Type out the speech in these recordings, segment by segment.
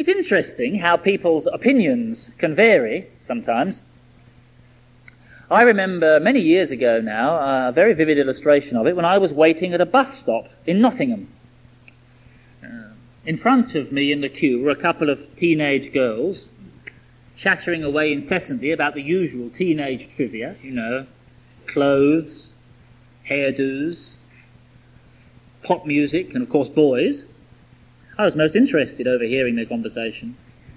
It's interesting how people's opinions can vary sometimes. I remember many years ago now, a very vivid illustration of it, when I was waiting at a bus stop in Nottingham. In front of me in the queue were a couple of teenage girls chattering away incessantly about the usual teenage trivia, clothes, hairdos, pop music, and of course boys. I was most interested overhearing their conversation.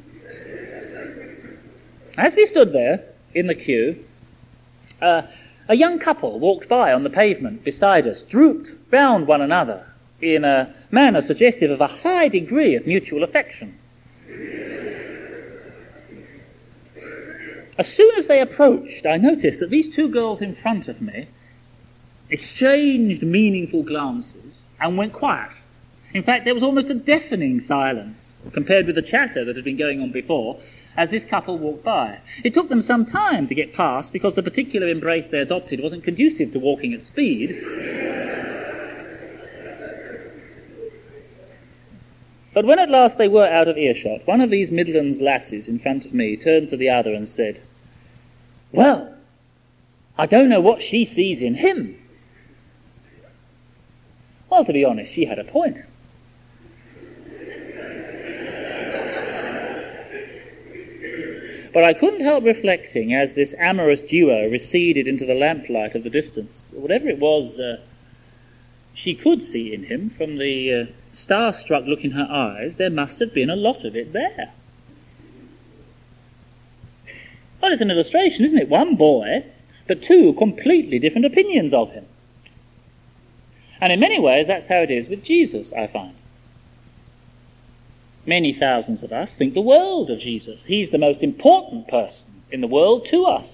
As we stood there in the queue, a young couple walked by on the pavement beside us, drooped round one another in a manner suggestive of a high degree of mutual affection. As soon as they approached, I noticed that these two girls in front of me exchanged meaningful glances and went quiet. In fact, there was almost a deafening silence compared with the chatter that had been going on before as this couple walked by. It took them some time to get past because the particular embrace they adopted wasn't conducive to walking at speed. But when at last they were out of earshot, one of these Midlands lasses in front of me turned to the other and said, "Well, I don't know what she sees in him." Well, to be honest, she had a point. But I couldn't help reflecting as this amorous duo receded into the lamplight of the distance. Whatever it was she could see in him, from the star-struck look in her eyes, there must have been a lot of it there. Well, it's an illustration, isn't it? One boy, but two completely different opinions of him. And in many ways, that's how it is with Jesus, I find. Many thousands of us think the world of Jesus. He's the most important person in the world to us.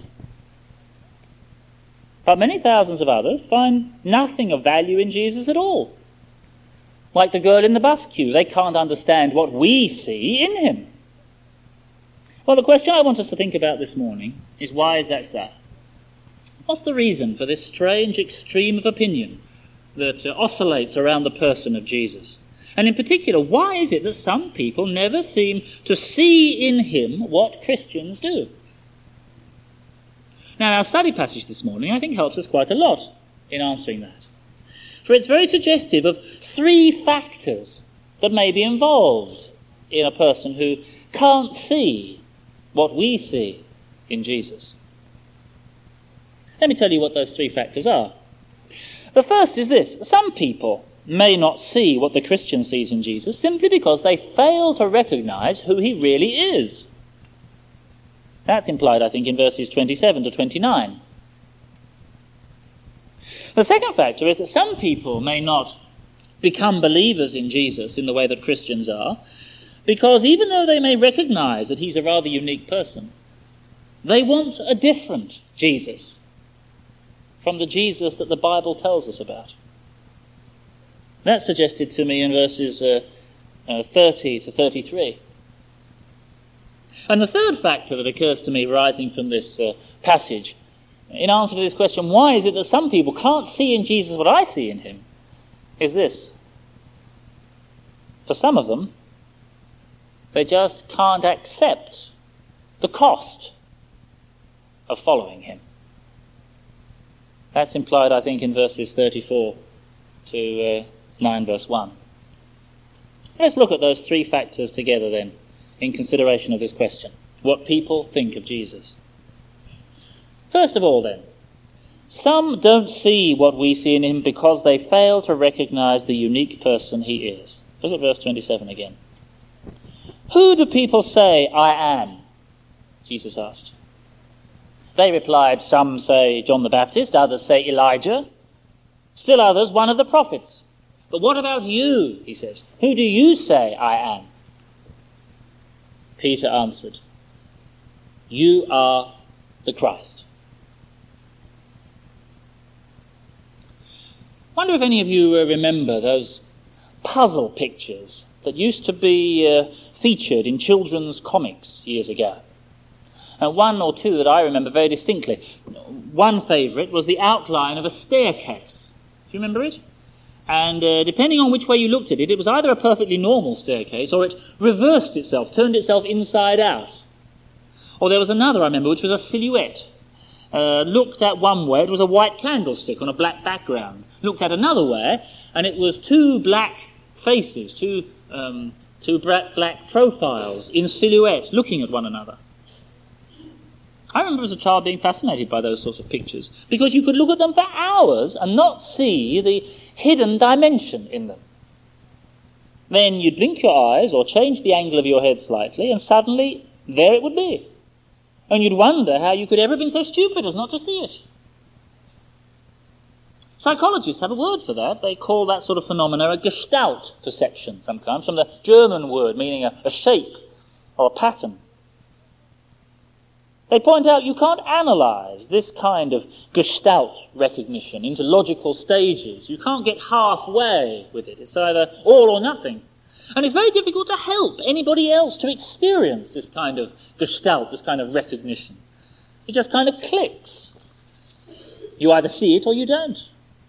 But many thousands of others find nothing of value in Jesus at all. Like the girl in the bus queue, they can't understand what we see in him. Well, the question I want us to think about this morning is, why is that so? What's the reason for this strange extreme of opinion that oscillates around the person of Jesus? And in particular, why is it that some people never seem to see in him what Christians do? Now, our study passage this morning, I think, helps us quite a lot in answering that. For it's very suggestive of three factors that may be involved in a person who can't see what we see in Jesus. Let me tell you what those three factors are. The first is this: some people may not see what the Christian sees in Jesus simply because they fail to recognize who he really is. That's implied, I think, in verses 27 to 29. The second factor is that some people may not become believers in Jesus in the way that Christians are, because even though they may recognize that he's a rather unique person, they want a different Jesus from the Jesus that the Bible tells us about. That's suggested to me in verses 30 to 33. And the third factor that occurs to me rising from this passage, in answer to this question, why is it that some people can't see in Jesus what I see in him, is this: for some of them, they just can't accept the cost of following him. That's implied, I think, in verses 34 to 9 verse 1. Let's look at those three factors together then, in consideration of this question: what people think of Jesus. First of all then, some don't see what we see in him because they fail to recognize the unique person he is. Look at verse 27 again. "Who do people say I am?" Jesus asked. They replied, "Some say John the Baptist, others say Elijah, still others one of the prophets. But what about you?" he says. "Who do you say I am?" Peter answered, "You are the Christ." I wonder if any of you remember those puzzle pictures that used to be featured in children's comics years ago. One or two that I remember very distinctly. One favourite was the outline of a staircase. Do you remember it? And depending on which way you looked at it, it was either a perfectly normal staircase or it reversed itself, turned itself inside out. Or there was another, I remember, which was a silhouette. Looked at one way, it was a white candlestick on a black background. Looked at another way, and it was two black faces, two black profiles in silhouette looking at one another. I remember as a child being fascinated by those sorts of pictures because you could look at them for hours and not see the hidden dimension in them. Then you'd blink your eyes or change the angle of your head slightly and suddenly there it would be. And you'd wonder how you could ever have been so stupid as not to see it. Psychologists have a word for that. They call that sort of phenomena a Gestalt perception sometimes, from the German word meaning a shape or a pattern. They point out you can't analyse this kind of Gestalt recognition into logical stages. You can't get halfway with it. It's either all or nothing. And it's very difficult to help anybody else to experience this kind of Gestalt, this kind of recognition. It just kind of clicks. You either see it or you don't.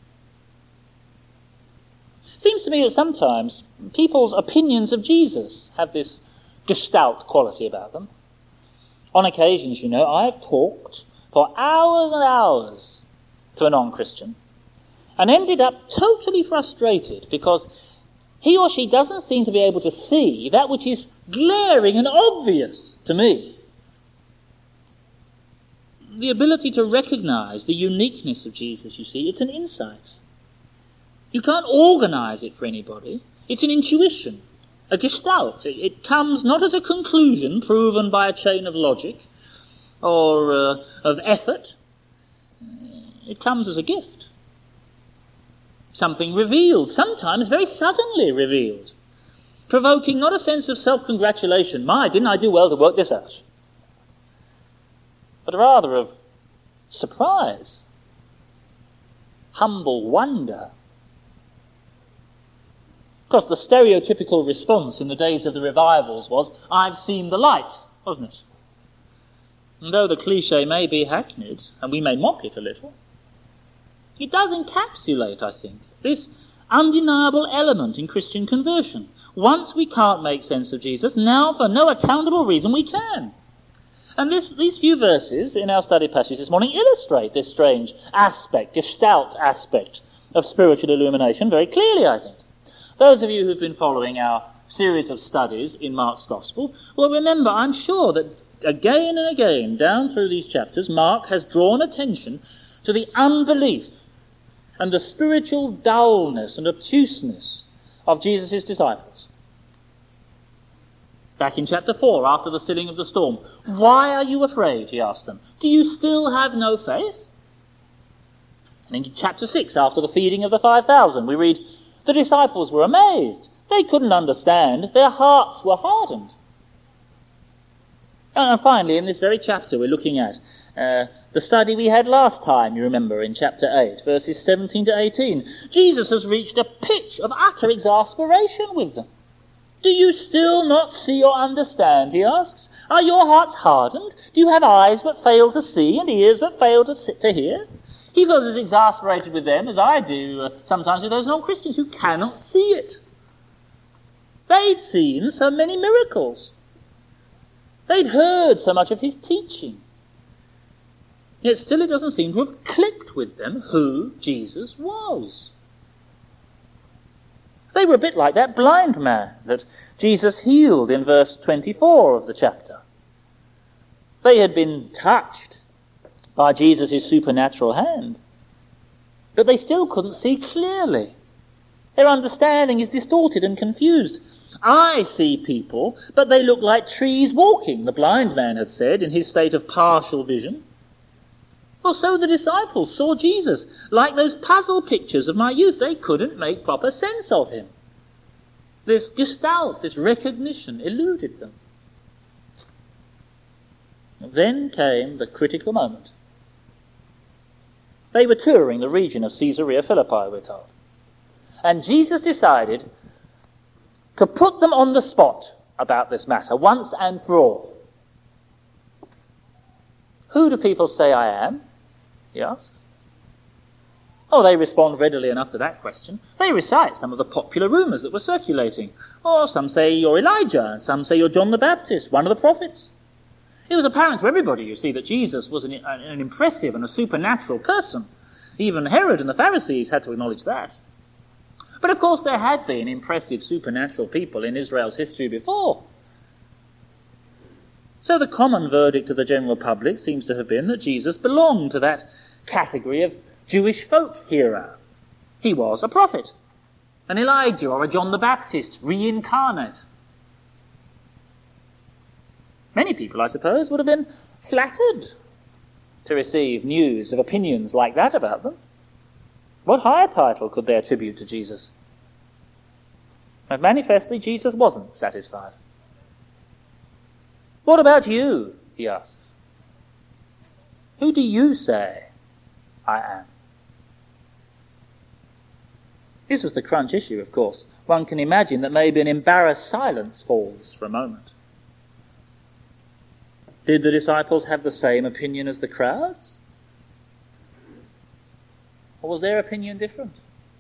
Seems to me that sometimes people's opinions of Jesus have this Gestalt quality about them. On occasions, you know, I have talked for hours and hours to a non-Christian and ended up totally frustrated because he or she doesn't seem to be able to see that which is glaring and obvious to me. The ability to recognize the uniqueness of Jesus, you see, it's an insight. You can't organize it for anybody. It's an intuition. A gestalt. It comes not as a conclusion proven by a chain of logic or of effort. It comes as a gift. Something revealed, sometimes very suddenly revealed, provoking not a sense of self-congratulation, my, didn't I do well to work this out, but rather of surprise, humble wonder. Of course, the stereotypical response in the days of the revivals was, I've seen the light, wasn't it? And though the cliché may be hackneyed, and we may mock it a little, it does encapsulate, I think, this undeniable element in Christian conversion. Once we can't make sense of Jesus, now for no accountable reason we can. And these few verses in our study passage this morning illustrate this strange aspect, gestalt aspect of spiritual illumination very clearly, I think. Those of you who've been following our series of studies in Mark's Gospel will remember, I'm sure, that again and again, down through these chapters, Mark has drawn attention to the unbelief and the spiritual dullness and obtuseness of Jesus' disciples. Back in chapter 4, after the stilling of the storm, why are you afraid, he asked them. Do you still have no faith? And in chapter 6, after the feeding of the 5,000, we read, the disciples were amazed. They couldn't understand. Their hearts were hardened. And finally, in this very chapter, we're looking at the study we had last time, you remember, in chapter 8, verses 17 to 18. Jesus has reached a pitch of utter exasperation with them. Do you still not see or understand, he asks? Are your hearts hardened? Do you have eyes but fail to see and ears but fail to hear? He feels as exasperated with them as I do sometimes with those non-Christians who cannot see it. They'd seen so many miracles. They'd heard so much of his teaching. Yet still it doesn't seem to have clicked with them who Jesus was. They were a bit like that blind man that Jesus healed in verse 24 of the chapter. They had been touched by Jesus' supernatural hand, but they still couldn't see clearly. Their understanding is distorted and confused. I see people, but they look like trees walking, the blind man had said in his state of partial vision. Well, so the disciples saw Jesus, like those puzzle pictures of my youth. They couldn't make proper sense of him. This gestalt, this recognition, eluded them. Then came the critical moment. They were touring the region of Caesarea Philippi, we're told. And Jesus decided to put them on the spot about this matter once and for all. Who do people say I am? He asks. Oh, they respond readily enough to that question. They recite some of the popular rumours that were circulating. Oh, some say you're Elijah, and some say you're John the Baptist, one of the prophets. It was apparent to everybody, you see, that Jesus was an impressive and a supernatural person. Even Herod and the Pharisees had to acknowledge that. But of course there had been impressive supernatural people in Israel's history before. So the common verdict of the general public seems to have been that Jesus belonged to that category of Jewish folk hero. He was a prophet, an Elijah or a John the Baptist, reincarnate. Many people, I suppose, would have been flattered to receive news of opinions like that about them. What higher title could they attribute to Jesus? But manifestly, Jesus wasn't satisfied. What about you? He asks. Who do you say I am? This was the crunch issue, of course. One can imagine that maybe an embarrassed silence falls for a moment. Did the disciples have the same opinion as the crowds? Or was their opinion different?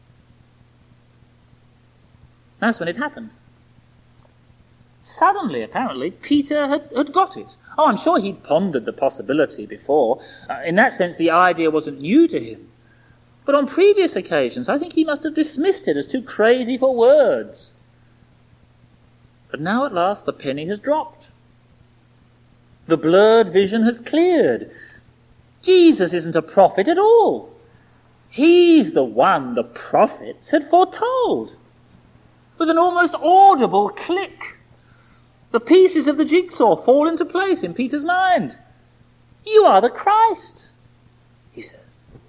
That's when it happened. Suddenly, apparently, Peter had got it. Oh, I'm sure he'd pondered the possibility before. In that sense, the idea wasn't new to him. But on previous occasions, I think he must have dismissed it as too crazy for words. But now at last the penny has dropped. The blurred vision has cleared. Jesus isn't a prophet at all. He's the one the prophets had foretold. With an almost audible click, the pieces of the jigsaw fall into place in Peter's mind. You are the Christ, he says.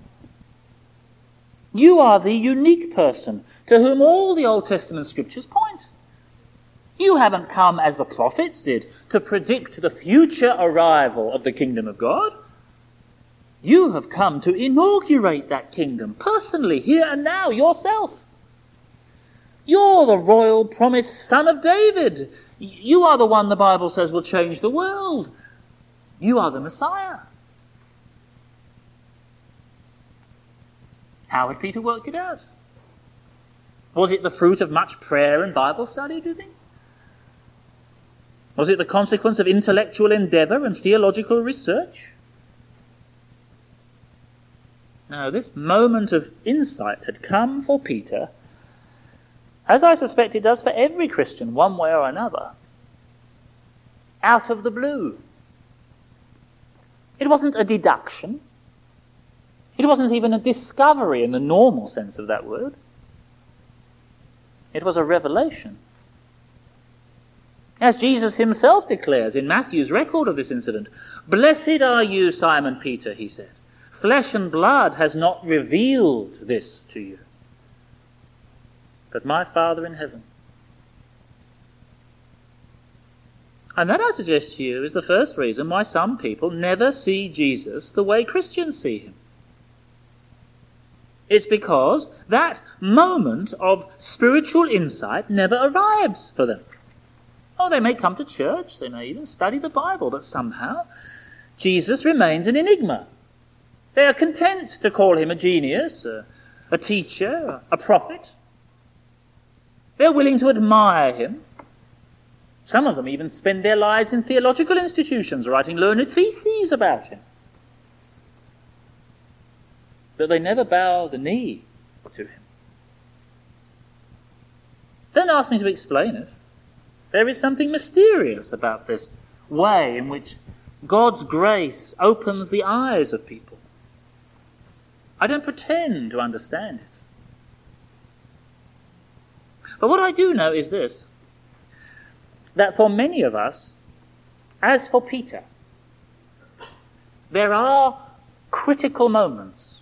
You are the unique person to whom all the Old Testament scriptures point. You haven't come, as the prophets did, to predict the future arrival of the kingdom of God. You have come to inaugurate that kingdom personally, here and now, yourself. You're the royal promised son of David. You are the one the Bible says will change the world. You are the Messiah. How had Peter worked it out? Was it the fruit of much prayer and Bible study, do you think? Was it the consequence of intellectual endeavour and theological research? No, this moment of insight had come for Peter, as I suspect it does for every Christian, one way or another, out of the blue. It wasn't a deduction. It wasn't even a discovery in the normal sense of that word. It was a revelation. As Jesus himself declares in Matthew's record of this incident, "Blessed are you, Simon Peter," he said. "Flesh and blood has not revealed this to you, but my Father in heaven." And that, I suggest to you, is the first reason why some people never see Jesus the way Christians see him. It's because that moment of spiritual insight never arrives for them. Oh, they may come to church, they may even study the Bible, but somehow Jesus remains an enigma. They are content to call him a genius, a teacher, a prophet. They're willing to admire him. Some of them even spend their lives in theological institutions writing learned theses about him. But they never bow the knee to him. Don't ask me to explain it. There is something mysterious about this way in which God's grace opens the eyes of people. I don't pretend to understand it. But what I do know is this, that for many of us, as for Peter, there are critical moments.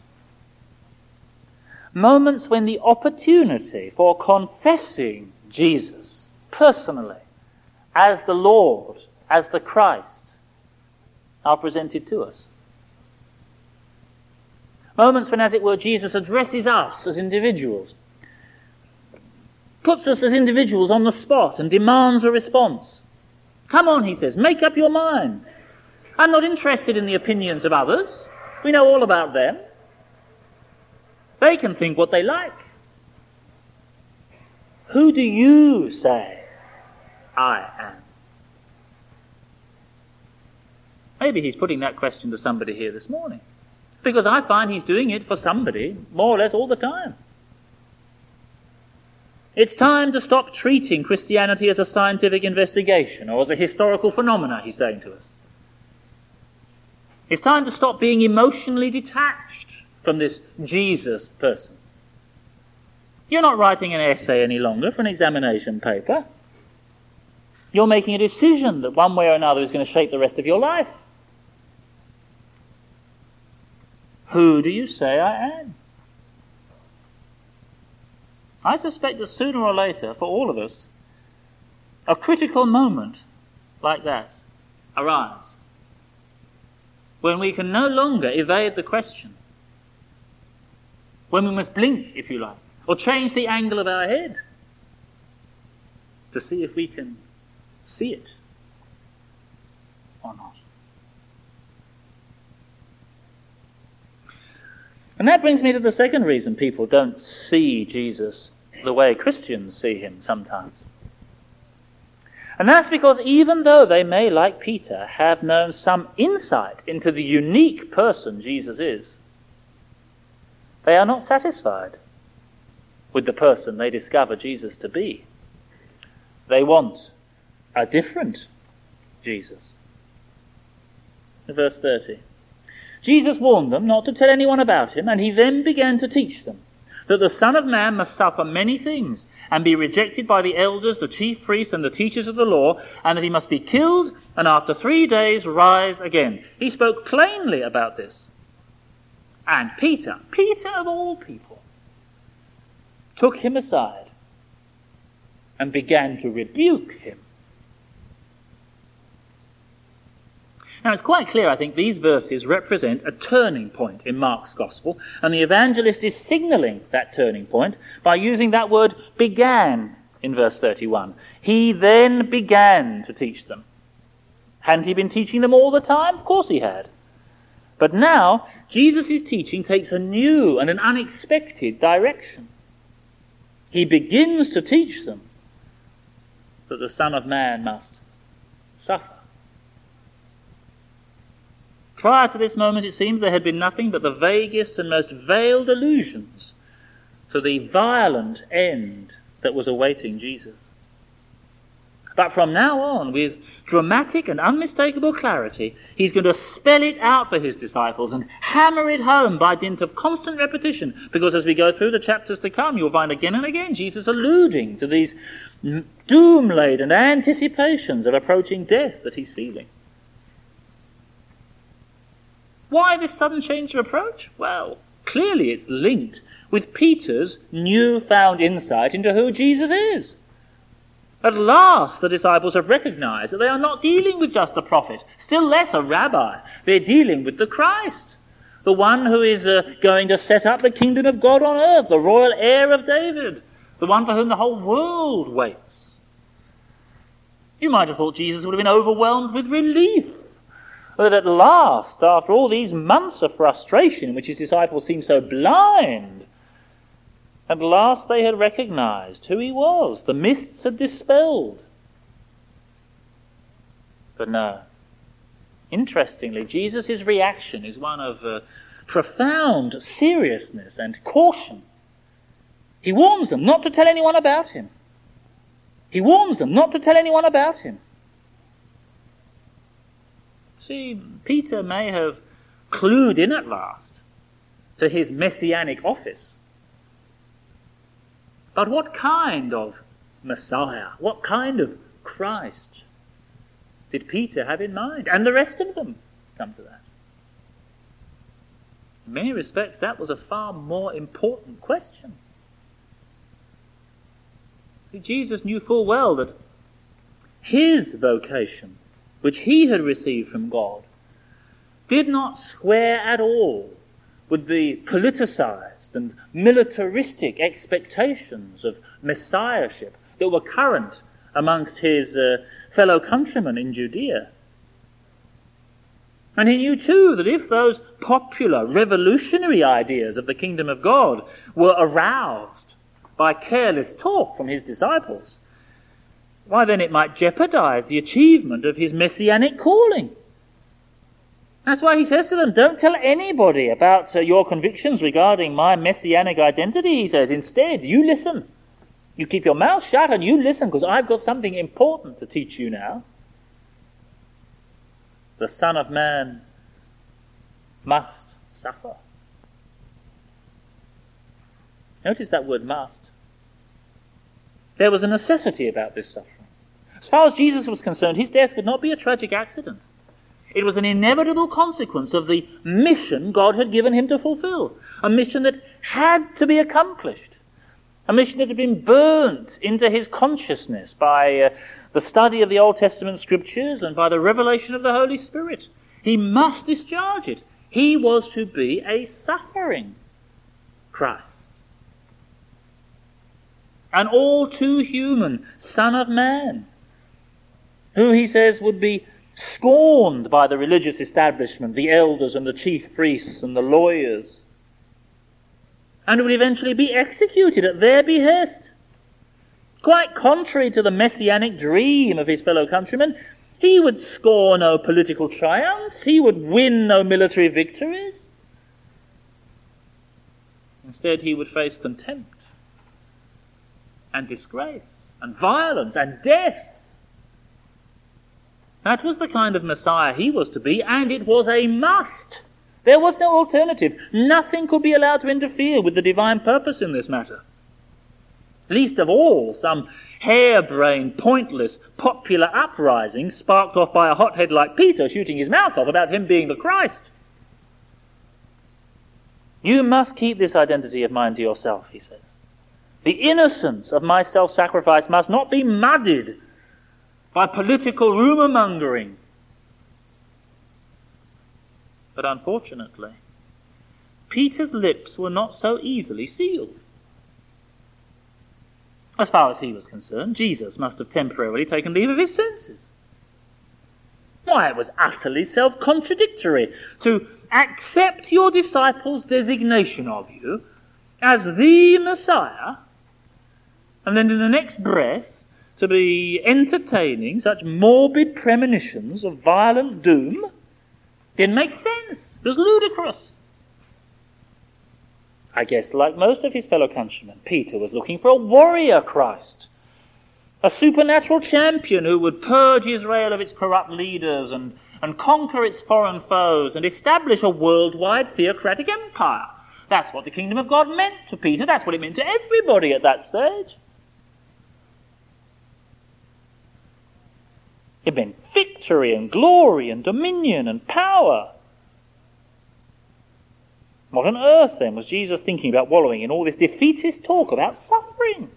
Moments when the opportunity for confessing Jesus personally, as the Lord, as the Christ, are presented to us. Moments when, as it were, Jesus addresses us as individuals, puts us as individuals on the spot and demands a response. Come on, he says, make up your mind. I'm not interested in the opinions of others. We know all about them. They can think what they like. Who do you say I am? Maybe he's putting that question to somebody here this morning, because I find he's doing it for somebody more or less all the time. It's time to stop treating Christianity as a scientific investigation or as a historical phenomena, he's saying to us. It's time to stop being emotionally detached from this Jesus person. You're not writing an essay any longer for an examination paper. You're making a decision that one way or another is going to shape the rest of your life. Who do you say I am? I suspect that sooner or later, for all of us, a critical moment like that arrives, when we can no longer evade the question, when we must blink, if you like, or change the angle of our head to see if we can see it or not. And that brings me to the second reason people don't see Jesus the way Christians see him sometimes. And that's because even though they may, like Peter, have known some insight into the unique person Jesus is, they are not satisfied with the person they discover Jesus to be. They want a different Jesus. Verse 30. Jesus warned them not to tell anyone about him, and he then began to teach them that the Son of Man must suffer many things and be rejected by the elders, the chief priests, and the teachers of the law, and that he must be killed and after 3 days rise again. He spoke plainly about this. And Peter of all people, took him aside and began to rebuke him. Now, it's quite clear, I think, these verses represent a turning point in Mark's Gospel, and the evangelist is signalling that turning point by using that word began in verse 31. He then began to teach them. Hadn't he been teaching them all the time? Of course he had. But now, Jesus' teaching takes a new and an unexpected direction. He begins to teach them that the Son of Man must suffer. Prior to this moment, it seems, there had been nothing but the vaguest and most veiled allusions to the violent end that was awaiting Jesus. But from now on, with dramatic and unmistakable clarity, he's going to spell it out for his disciples and hammer it home by dint of constant repetition, because as we go through the chapters to come, you'll find again and again Jesus alluding to these doom-laden anticipations of approaching death that he's feeling. Why this sudden change of approach? Well, clearly it's linked with Peter's newfound insight into who Jesus is. At last the disciples have recognized that they are not dealing with just a prophet, still less a rabbi. They're dealing with the Christ, the one who is going to set up the kingdom of God on earth, the royal heir of David, the one for whom the whole world waits. You might have thought Jesus would have been overwhelmed with relief that at last, after all these months of frustration in which his disciples seemed so blind, at last they had recognized who he was. The mists had dispelled. But no. Interestingly, Jesus' reaction is one of profound seriousness and caution. He warns them not to tell anyone about him. He warns them not to tell anyone about him. See, Peter may have clued in at last to his messianic office. But what kind of Messiah, what kind of Christ did Peter have in mind? And the rest of them come to that. In many respects, that was a far more important question. See, Jesus knew full well that his vocation, which he had received from God, did not square at all with the politicized and militaristic expectations of messiahship that were current amongst his fellow countrymen in Judea. And he knew too that if those popular, revolutionary ideas of the kingdom of God were aroused by careless talk from his disciples, why then it might jeopardize the achievement of his messianic calling. That's why he says to them, don't tell anybody about your convictions regarding my messianic identity, he says. Instead, you listen. You keep your mouth shut and you listen, because I've got something important to teach you now. The Son of Man must suffer. Notice that word must. There was a necessity about this suffering. As far as Jesus was concerned, his death would not be a tragic accident. It was an inevitable consequence of the mission God had given him to fulfill. A mission that had to be accomplished. A mission that had been burnt into his consciousness by the study of the Old Testament scriptures and by the revelation of the Holy Spirit. He must discharge it. He was to be a suffering Christ. An all too human Son of Man, who he says would be scorned by the religious establishment, the elders and the chief priests and the lawyers, and would eventually be executed at their behest. Quite contrary to the messianic dream of his fellow countrymen, he would score no political triumphs, he would win no military victories. Instead, he would face contempt and disgrace and violence and death. That was the kind of Messiah he was to be, and it was a must. There was no alternative. Nothing could be allowed to interfere with the divine purpose in this matter. Least of all, some harebrained, pointless, popular uprising sparked off by a hothead like Peter shooting his mouth off about him being the Christ. You must keep this identity of mine to yourself, he says. The innocence of my self-sacrifice must not be muddied by political rumour-mongering. But unfortunately, Peter's lips were not so easily sealed. As far as he was concerned, Jesus must have temporarily taken leave of his senses. Why, it was utterly self-contradictory to accept your disciples' designation of you as the Messiah, and then in the next breath to be entertaining such morbid premonitions of violent doom. Didn't make sense. It was ludicrous. I guess, like most of his fellow countrymen, Peter was looking for a warrior Christ, a supernatural champion who would purge Israel of its corrupt leaders and conquer its foreign foes and establish a worldwide theocratic empire. That's what the kingdom of God meant to Peter. That's what it meant to everybody at that stage. It meant victory and glory and dominion and power. What on earth, then, was Jesus thinking about wallowing in all this defeatist talk about suffering?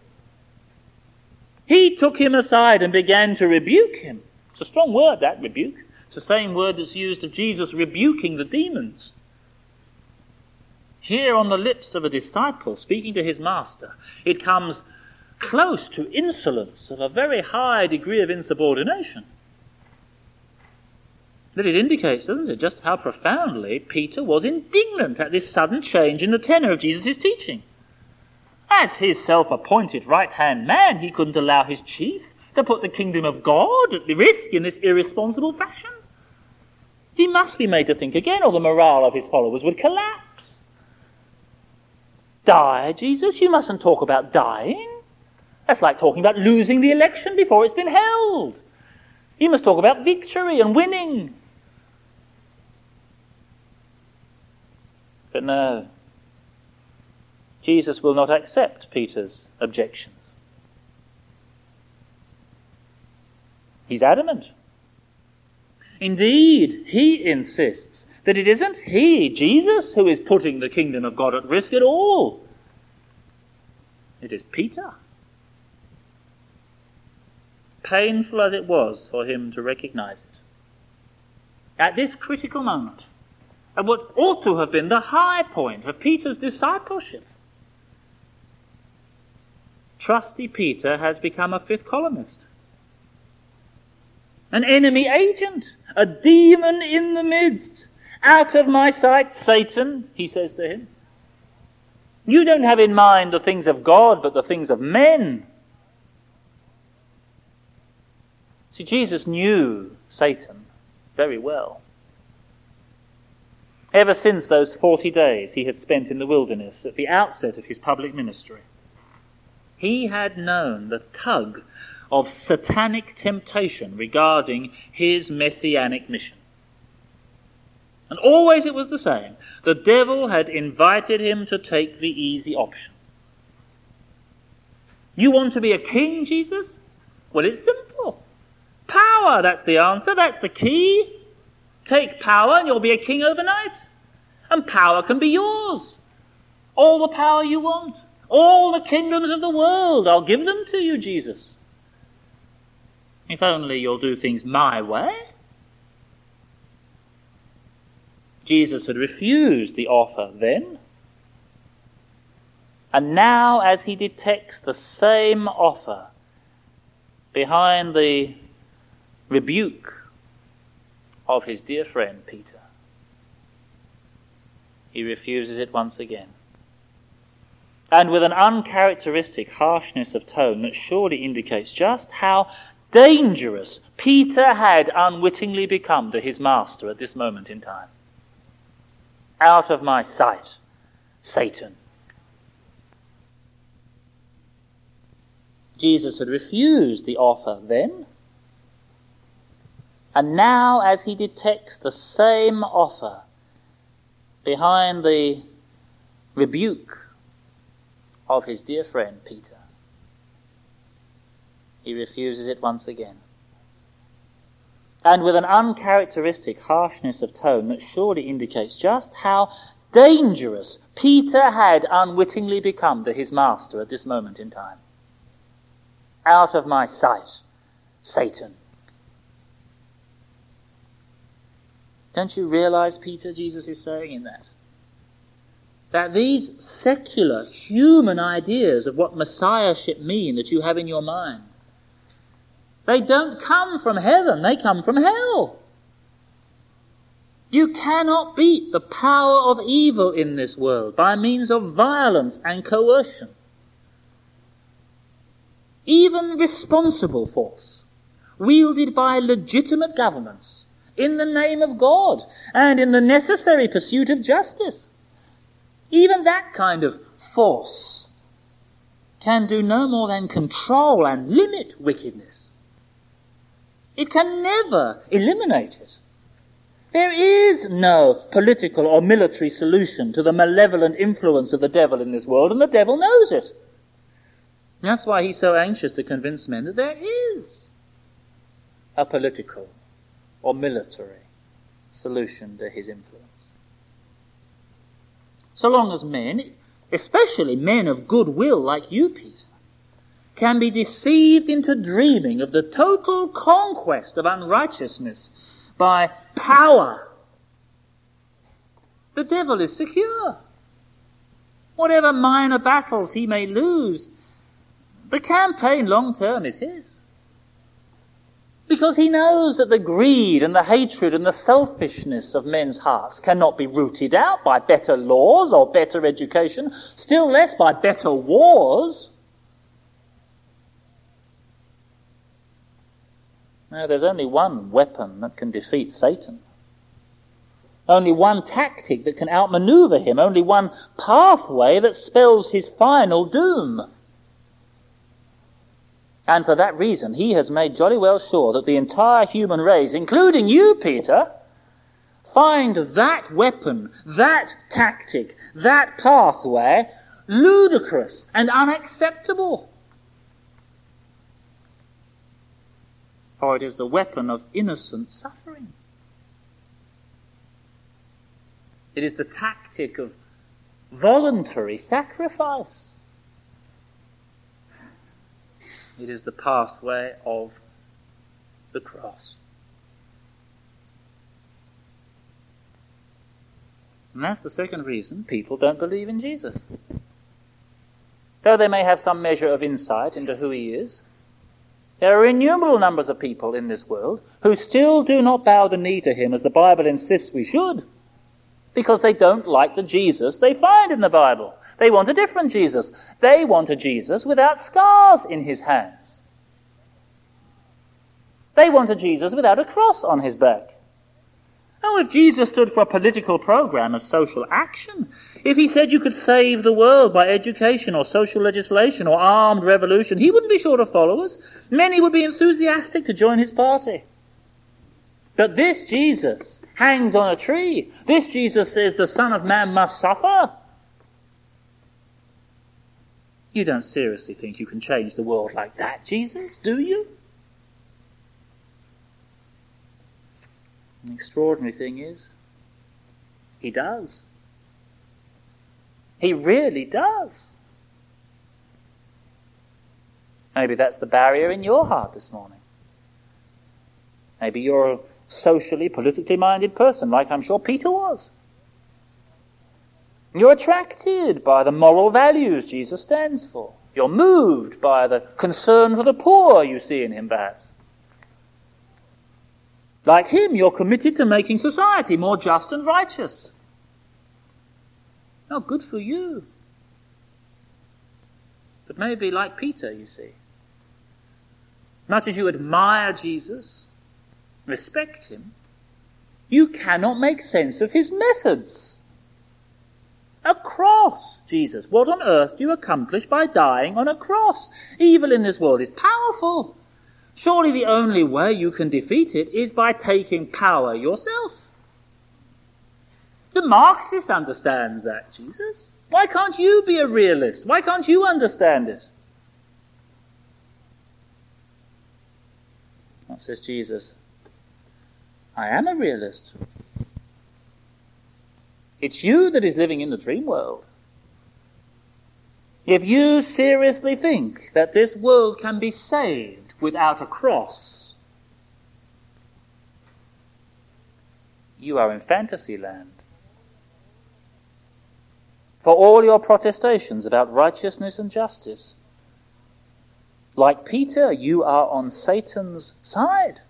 He took him aside and began to rebuke him. It's a strong word, that, rebuke. It's the same word that's used of Jesus rebuking the demons. Here on the lips of a disciple speaking to his master, it comes close to insolence of a very high degree of insubordination. But it indicates, doesn't it, just how profoundly Peter was indignant at this sudden change in the tenor of Jesus' teaching. As his self-appointed right-hand man, he couldn't allow his chief to put the kingdom of God at risk in this irresponsible fashion. He must be made to think again, or the morale of his followers would collapse. Die, Jesus? You mustn't talk about dying. That's like talking about losing the election before it's been held. You must talk about victory and winning. But no, Jesus will not accept Peter's objections. He's adamant. Indeed, he insists that it isn't he, Jesus, who is putting the kingdom of God at risk at all. It is Peter. Painful as it was for him to recognize it. At this critical moment, at what ought to have been the high point of Peter's discipleship, trusty Peter has become a fifth columnist. an enemy agent, a demon in the midst. Out of my sight, Satan, he says to him. You don't have in mind the things of God, but the things of men. See, Jesus knew Satan very well. Ever since those 40 days he had spent in the wilderness at the outset of his public ministry, he had known the tug of satanic temptation regarding his messianic mission. And always it was the same. The devil had invited him to take the easy option. You want to be a king, Jesus? Well, it's simple. Power, that's the answer, that's the key. Take power and you'll be a king overnight. And power can be yours. All the power you want. All the kingdoms of the world, I'll give them to you, Jesus. If only you'll do things my way. Jesus had refused the offer then. And now, as he detects the same offer behind the rebuke of his dear friend Peter, he refuses it once again. And with an uncharacteristic harshness of tone that surely indicates just how dangerous Peter had unwittingly become to his master at this moment in time. Out of my sight, Satan. Jesus had refused the offer then. And now, as he detects the same offer behind the rebuke of his dear friend Peter, he refuses it once again. And with an uncharacteristic harshness of tone that surely indicates just how dangerous Peter had unwittingly become to his master at this moment in time. Out of my sight, Satan. Don't you realize, Peter, Jesus is saying in that? That these secular, human ideas of what messiahship mean that you have in your mind, they don't come from heaven, they come from hell. You cannot beat the power of evil in this world by means of violence and coercion. Even responsible force, wielded by legitimate governments, in the name of God and in the necessary pursuit of justice, even that kind of force can do no more than control and limit wickedness. It can never eliminate it. There is no political or military solution to the malevolent influence of the devil in this world, and the devil knows it. That's why he's so anxious to convince men that there is a political or military solution to his influence. So long as men, especially men of goodwill like you, Peter, can be deceived into dreaming of the total conquest of unrighteousness by power, the devil is secure. Whatever minor battles he may lose, the campaign long term is his. Because he knows that the greed and the hatred and the selfishness of men's hearts cannot be rooted out by better laws or better education, still less by better wars. Now, there's only one weapon that can defeat Satan. Only one tactic that can outmaneuver him. Only one pathway that spells his final doom. And for that reason, he has made jolly well sure that the entire human race, including you, Peter, find that weapon, that tactic, that pathway ludicrous and unacceptable. For it is the weapon of innocent suffering. It is the tactic of voluntary sacrifice. It is the pathway of the cross. And that's the second reason people don't believe in Jesus. Though they may have some measure of insight into who he is, There are innumerable numbers of people in this world who still do not bow the knee to him as the Bible insists we should, because they don't like the Jesus they find in the Bible. They want a different Jesus. They want a Jesus without scars in his hands. They want a Jesus without a cross on his back. Oh, if Jesus stood for a political program of social action, if he said you could save the world by education or social legislation or armed revolution, he wouldn't be short of followers. Many would be enthusiastic to join his party. But this Jesus hangs on a tree. This Jesus says the Son of Man must suffer. You don't seriously think you can change the world like that, Jesus, do you? The extraordinary thing is, he does. He really does. Maybe that's the barrier in your heart this morning. Maybe you're a socially, politically minded person, like I'm sure Peter was. You're attracted by the moral values Jesus stands for. You're moved by the concern for the poor you see in him, perhaps. Like him, you're committed to making society more just and righteous. Oh, good for you. But maybe like Peter, you see. Much as you admire Jesus, respect him, you cannot make sense of his methods. A cross, Jesus. What on earth do you accomplish by dying on a cross? Evil in this world is powerful. Surely the only way you can defeat it is by taking power yourself. The Marxist understands that, Jesus. Why can't you be a realist? Why can't you understand it? Well, says Jesus, I am a realist. It's you that is living in the dream world. If you seriously think that this world can be saved without a cross, you are in fantasy land. For all your protestations about righteousness and justice, like Peter, you are on Satan's side.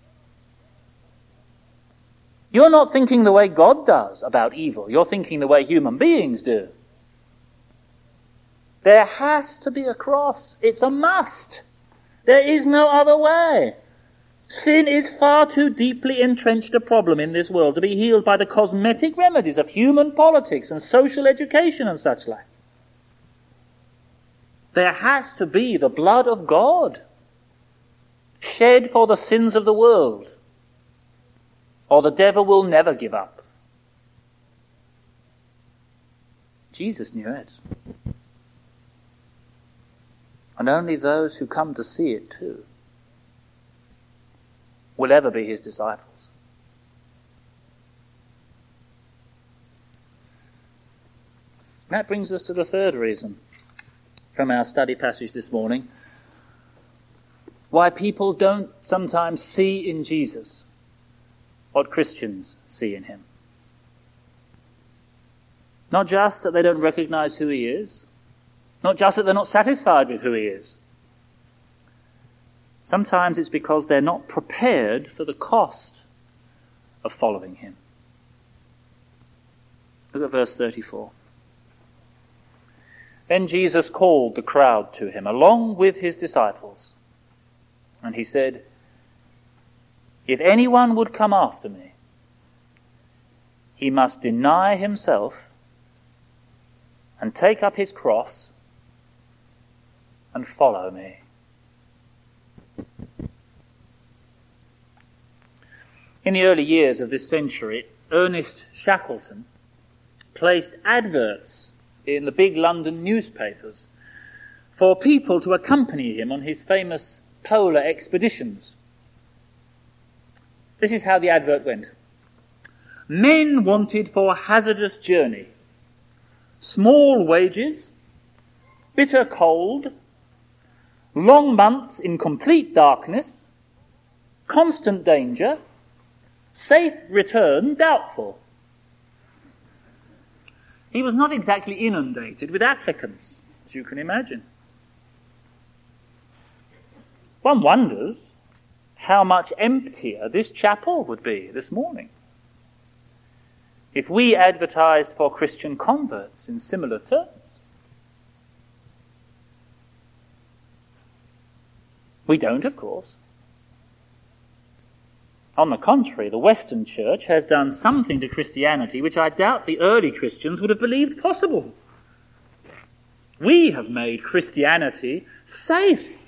You're not thinking the way God does about evil. You're thinking the way human beings do. There has to be a cross. It's a must. There is no other way. Sin is far too deeply entrenched a problem in this world to be healed by the cosmetic remedies of human politics and social education and such like. There has to be the blood of God shed for the sins of the world, or the devil will never give up. Jesus knew it. And only those who come to see it too will ever be his disciples. That brings us to the third reason from our study passage this morning why people don't sometimes see in Jesus what Christians see in him. Not just that they don't recognize who he is, not just that they're not satisfied with who he is. Sometimes it's because they're not prepared for the cost of following him. Look at verse 34. Then Jesus called the crowd to him, along with his disciples, and he said, if anyone would come after me, he must deny himself and take up his cross and follow me. In the early years of this century, Ernest Shackleton placed adverts in the big London newspapers for people to accompany him on his famous polar expeditions. This is how the advert went. Men wanted for hazardous journey. Small wages, bitter cold, long months in complete darkness, constant danger, safe return doubtful. He was not exactly inundated with applicants, as you can imagine. One wonders how much emptier this chapel would be this morning if we advertised for Christian converts in similar terms. We don't, of course. On the contrary, the Western Church has done something to Christianity which I doubt the early Christians would have believed possible. We have made Christianity safe.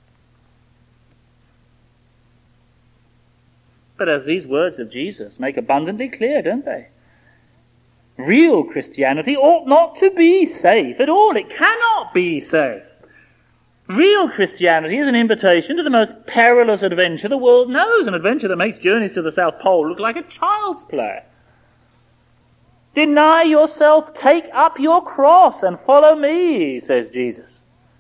But as these words of Jesus make abundantly clear, don't they? Real Christianity ought not to be safe at all. It cannot be safe. Real Christianity is an invitation to the most perilous adventure the world knows, an adventure that makes journeys to the South Pole look like a child's play. Deny yourself, take up your cross and follow me, says Jesus.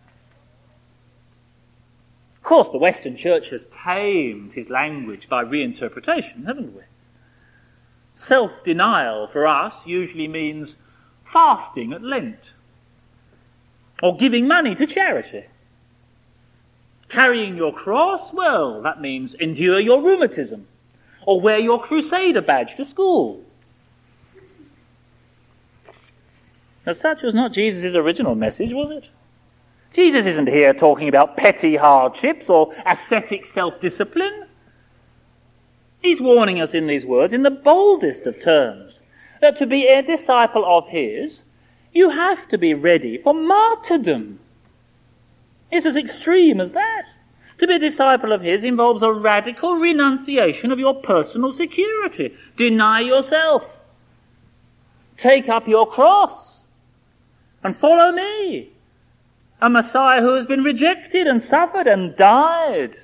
Of course, the Western Church has tamed his language by reinterpretation, haven't we? Self-denial for us usually means fasting at Lent, or giving money to charity. Carrying your cross, well, that means endure your rheumatism, or wear your crusader badge to school. Now, such was not Jesus' original message, was it? Jesus isn't here talking about petty hardships or ascetic self-discipline. He's warning us in these words, in the boldest of terms, that to be a disciple of his, you have to be ready for martyrdom. It's as extreme as that. To be a disciple of his involves a radical renunciation of your personal security. Deny yourself. Take up your cross and follow me. A Messiah who has been rejected and suffered and died.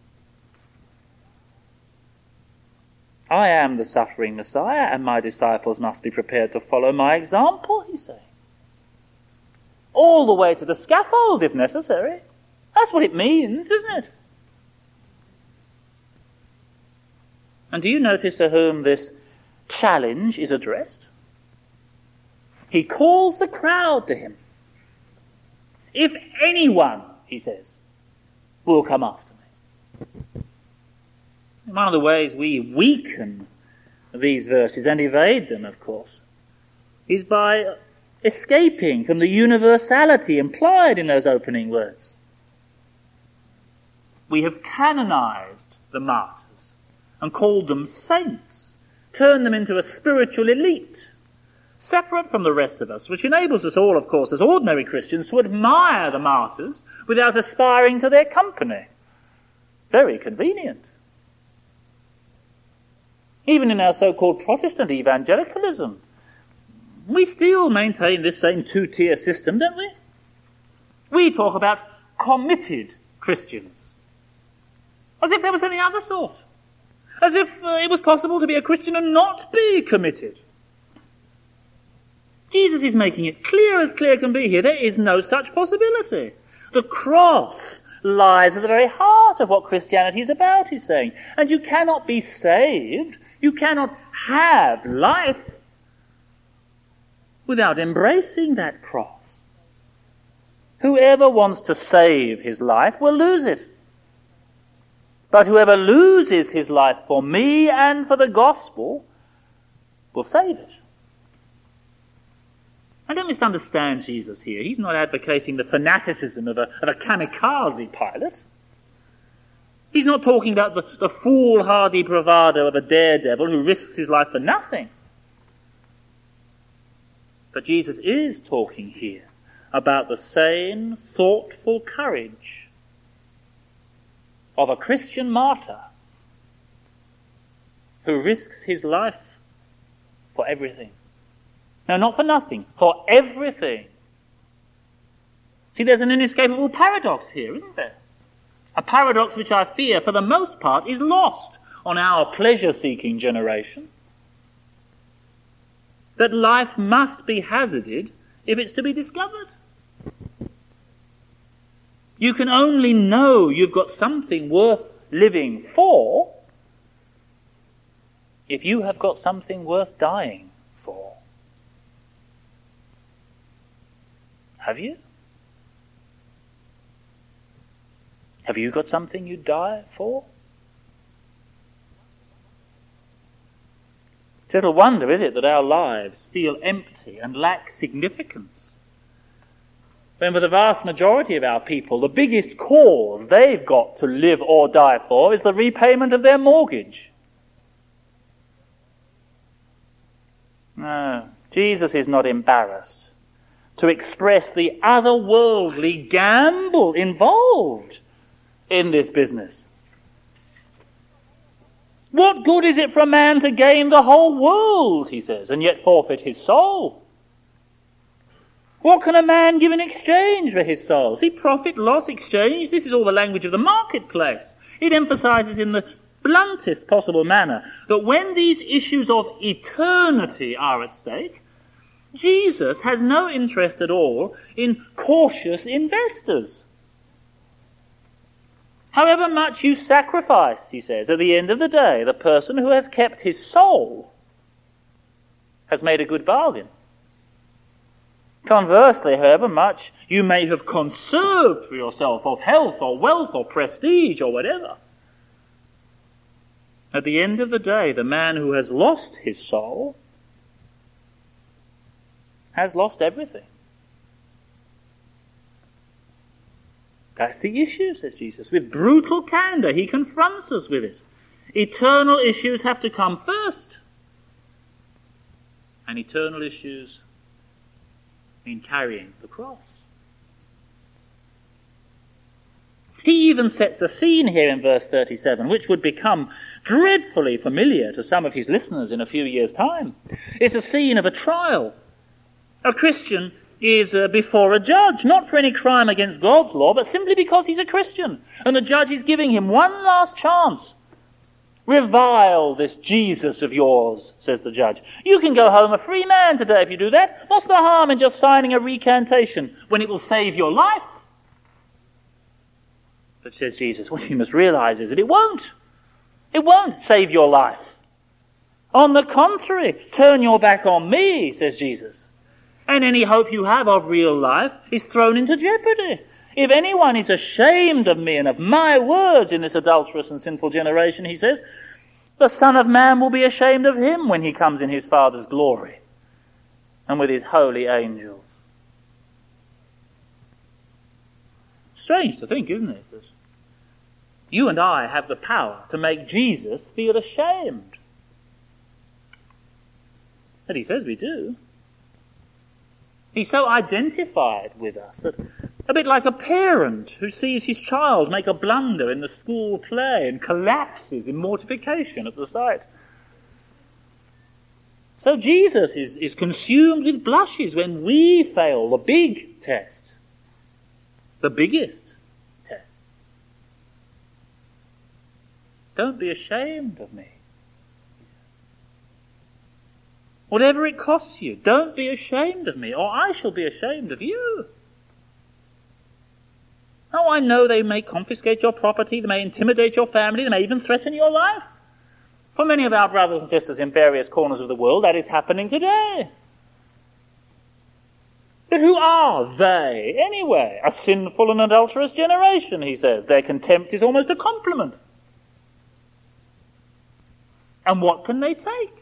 I am the suffering Messiah, and my disciples must be prepared to follow my example, he's saying. All the way to the scaffold, if necessary. That's what it means, isn't it? And do you notice to whom this challenge is addressed? He calls the crowd to him. If anyone, he says, will come after me. One of the ways we weaken these verses and evade them, of course, is by escaping from the universality implied in those opening words. We have canonized the martyrs and called them saints, turned them into a spiritual elite, separate from the rest of us, which enables us all, of course, as ordinary Christians, to admire the martyrs without aspiring to their company. Very convenient. Even in our so-called Protestant evangelicalism, we still maintain this same two-tier system, don't we? We talk about committed Christians, as if there was any other sort, as if it was possible to be a Christian and not be committed. Jesus is making it clear as clear can be here. There is no such possibility. The cross lies at the very heart of what Christianity is about, he's saying. And you cannot be saved, you cannot have life without embracing that cross. Whoever wants to save his life will lose it. But whoever loses his life for me and for the gospel will save it. And don't misunderstand Jesus here. He's not advocating the fanaticism of a kamikaze pilot. He's not talking about the foolhardy bravado of a daredevil who risks his life for nothing. But Jesus is talking here about the same thoughtful courage of a Christian martyr who risks his life for everything. No, not for nothing, for everything. See, there's an inescapable paradox here, isn't there? A paradox which I fear, for the most part, is lost on our pleasure-seeking generation. That life must be hazarded if it's to be discovered. You can only know you've got something worth living for if you have got something worth dying for. Have you? Have you got something you'd die for? It's little wonder, is it, that our lives feel empty and lack significance, when for the vast majority of our people, the biggest cause they've got to live or die for is the repayment of their mortgage. No, Jesus is not embarrassed to express the otherworldly gamble involved in this business. What good is it for a man to gain the whole world, he says, and yet forfeit his soul? What can a man give in exchange for his soul? See, profit, loss, exchange, this is all the language of the marketplace. It emphasizes in the bluntest possible manner that when these issues of eternity are at stake, Jesus has no interest at all in cautious investors. However much you sacrifice, he says, at the end of the day, the person who has kept his soul has made a good bargain. Conversely, however much you may have conserved for yourself of health or wealth or prestige or whatever, at the end of the day, the man who has lost his soul has lost everything. That's the issue, says Jesus. With brutal candor, he confronts us with it. Eternal issues have to come first. And eternal issues mean carrying the cross. He even sets a scene here in verse 37, which would become dreadfully familiar to some of his listeners in a few years' time. It's a scene of a trial. A Christian is before a judge, not for any crime against God's law, but simply because he's a Christian. And the judge is giving him one last chance. Revile this Jesus of yours, says the judge. You can go home a free man today if you do that. What's the harm in just signing a recantation when it will save your life? But says Jesus, what you must realize is that it won't. It won't save your life. On the contrary, turn your back on me, says Jesus. And any hope you have of real life is thrown into jeopardy. If anyone is ashamed of me and of my words in this adulterous and sinful generation, he says, the Son of Man will be ashamed of him when he comes in his Father's glory and with his holy angels. Strange to think, isn't it, that you and I have the power to make Jesus feel ashamed. But he says we do. He's so identified with us that, a bit like a parent who sees his child make a blunder in the school play and collapses in mortification at the sight. So Jesus is consumed with blushes when we fail the big test, the biggest test. Don't be ashamed of me. Whatever it costs you, don't be ashamed of me, or I shall be ashamed of you. Oh, I know they may confiscate your property, they may intimidate your family, they may even threaten your life. For many of our brothers and sisters in various corners of the world, that is happening today. But who are they, anyway? A sinful and adulterous generation, he says. Their contempt is almost a compliment. And what can they take?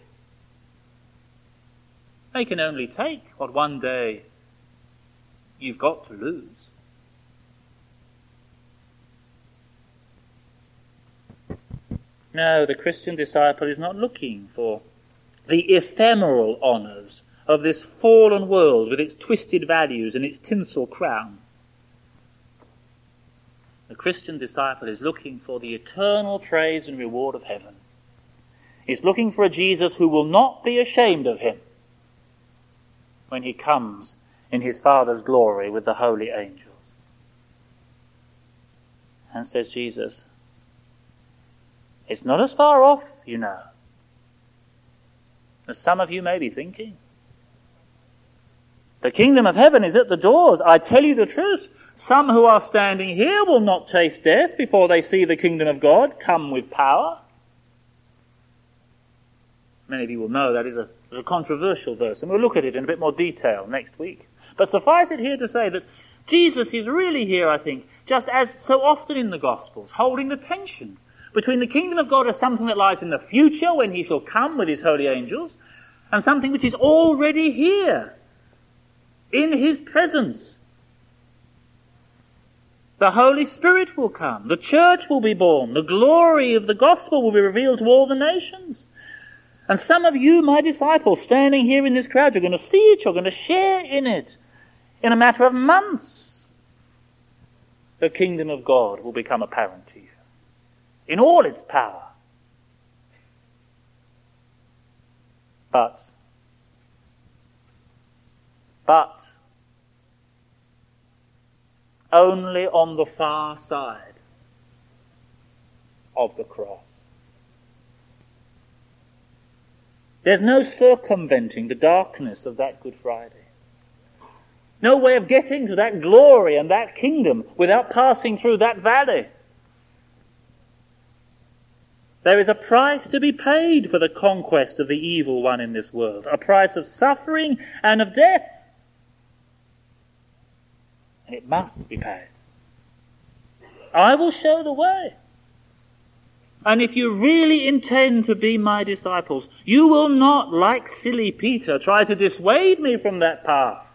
They can only take what one day you've got to lose. No, the Christian disciple is not looking for the ephemeral honours of this fallen world with its twisted values and its tinsel crown. The Christian disciple is looking for the eternal praise and reward of heaven. He's looking for a Jesus who will not be ashamed of him when he comes in his Father's glory with the holy angels. And says Jesus, it's not as far off, you know, as some of you may be thinking. The kingdom of heaven is at the doors. I tell you the truth. Some who are standing here will not taste death before they see the kingdom of God come with power. Many of you will know that is a controversial verse, and we'll look at it in a bit more detail next week. But suffice it here to say that Jesus is really here, I think, just as so often in the Gospels, holding the tension between the kingdom of God as something that lies in the future when he shall come with his holy angels, and something which is already here, in his presence. The Holy Spirit will come, the church will be born, the glory of the gospel will be revealed to all the nations. And some of you, my disciples, standing here in this crowd, you're going to see it, you're going to share in it. In a matter of months, the kingdom of God will become apparent to you in all its power. But only on the far side of the cross. There's no circumventing the darkness of that Good Friday. No way of getting to that glory and that kingdom without passing through that valley. There is a price to be paid for the conquest of the evil one in this world, a price of suffering and of death. And it must be paid. I will show the way. And if you really intend to be my disciples, you will not, like silly Peter, try to dissuade me from that path.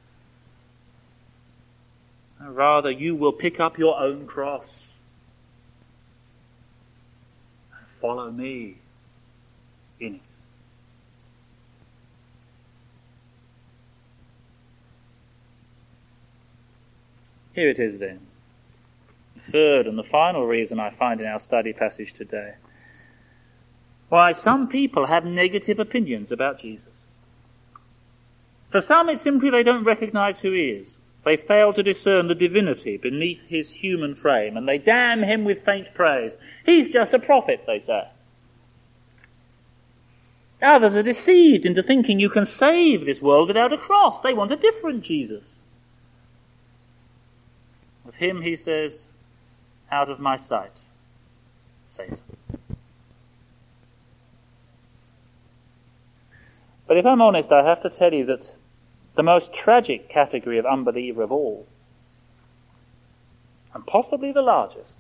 Rather, you will pick up your own cross and follow me in it. Here it is then. The third and the final reason I find in our study passage today. Why some people have negative opinions about Jesus. For some it's simply they don't recognize who he is. They fail to discern the divinity beneath his human frame, and they damn him with faint praise. He's just a prophet, they say. Others are deceived into thinking you can save this world without a cross. They want a different Jesus. Of him he says, out of my sight, Satan. But if I'm honest, I have to tell you that the most tragic category of unbeliever of all, and possibly the largest,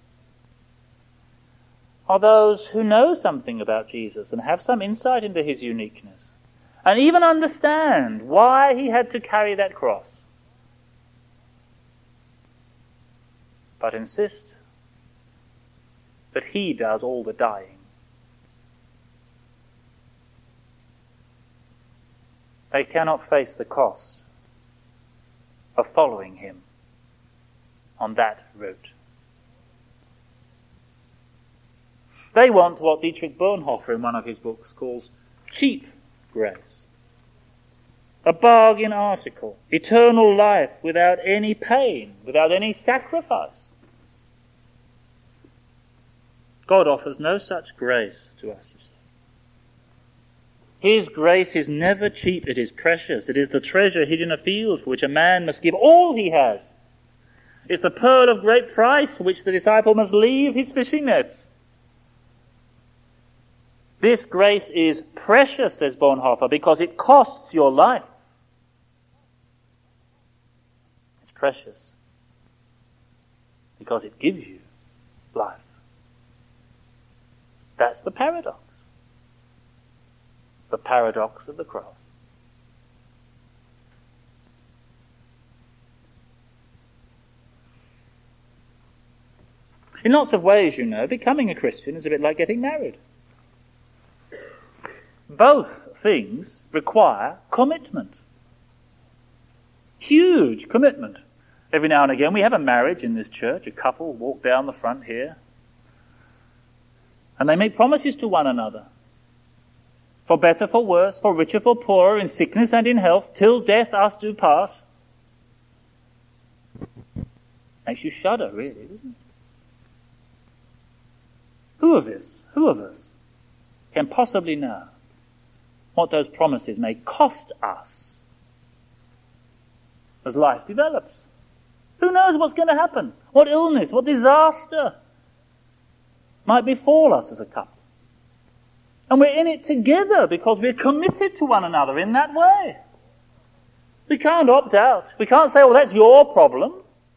are those who know something about Jesus and have some insight into his uniqueness, and even understand why he had to carry that cross, but insist that he does all the dying. They cannot face the cost of following him on that route. They want what Dietrich Bonhoeffer in one of his books calls cheap grace. A bargain article, eternal life without any pain, without any sacrifice. God offers no such grace to us. His grace is never cheap, it is precious. It is the treasure hid in a field for which a man must give all he has. It's the pearl of great price for which the disciple must leave his fishing nets. This grace is precious, says Bonhoeffer, because it costs your life. It's precious because it gives you life. That's the paradox. The paradox of the cross. In lots of ways, you know, becoming a Christian is a bit like getting married. Both things require commitment. Huge commitment. Every now and again we have a marriage in this church. A couple walk down the front here. And they make promises to one another. For better, for worse, for richer, for poorer, in sickness and in health, till death us do part. Makes you shudder, really, doesn't it? Who of us can possibly know what those promises may cost us as life develops? Who knows what's going to happen? What illness, what disaster might befall us as a couple? And we're in it together because we're committed to one another in that way. We can't opt out. We can't say, well, that's your problem.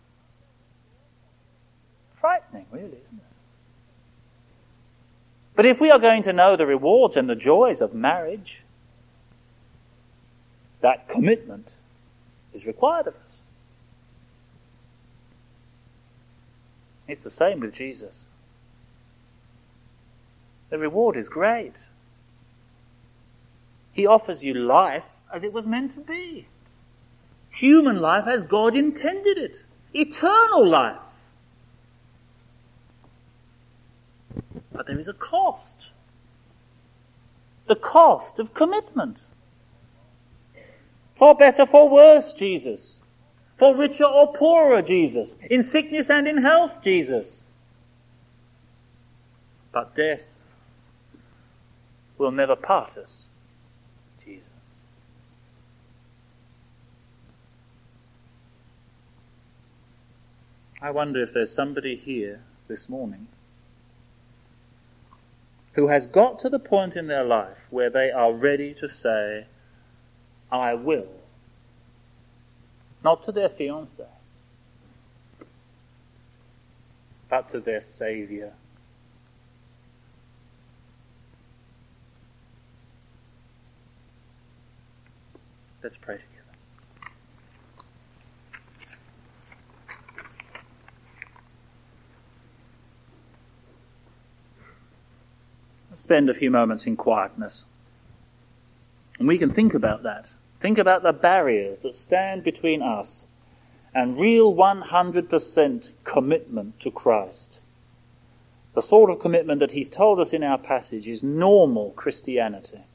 Frightening, really, isn't it? But if we are going to know the rewards and the joys of marriage, that commitment is required of us. It's the same with Jesus. The reward is great. He offers you life as it was meant to be. Human life as God intended it. Eternal life. But there is a cost. The cost of commitment. For better, for worse, Jesus. For richer or poorer, Jesus. In sickness and in health, Jesus. But death will never part us, Jesus. I wonder if there's somebody here this morning who has got to the point in their life where they are ready to say, I will. Not to their fiancé, but to their Saviour. Let's pray together. Let's spend a few moments in quietness. And we can think about that. Think about the barriers that stand between us and real 100% commitment to Christ. The sort of commitment that he's told us in our passage is normal Christianity.